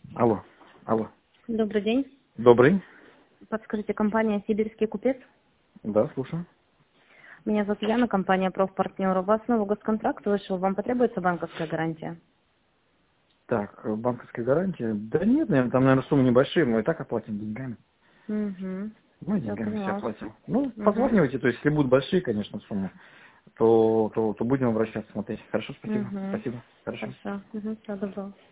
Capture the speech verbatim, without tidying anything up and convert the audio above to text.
Алло, алло. Добрый день. Добрый. Подскажите, компания «Сибирский купец». Да, слушаю. Меня зовут Яна, компания «Профпартнер». У вас новый госконтракт вышел, вам потребуется банковская гарантия? Так, э, банковская гарантия. Да нет, наверное, там, наверное, суммы небольшие, мы и так оплатим деньгами. Угу. Мы Все, деньгами все поняла. оплатим. Ну, Угу. позванивайте, то есть, если будут большие, конечно, суммы, то, то, то будем обращаться, смотреть. Хорошо, спасибо. Угу. Спасибо. Хорошо. Хорошо. Угу. Всего доброго.